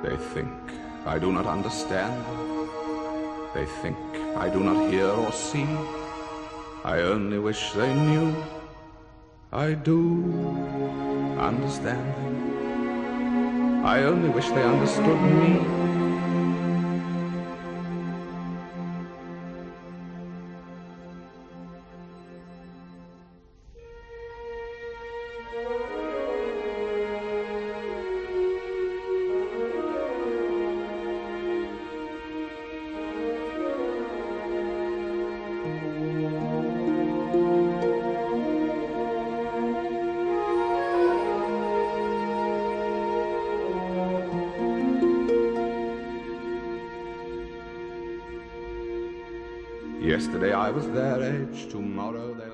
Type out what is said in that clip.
They think I do not understand. They think I do not hear or see. I only wish they knew I do understand them. I only wish they understood me. Yesterday I was their age, tomorrow they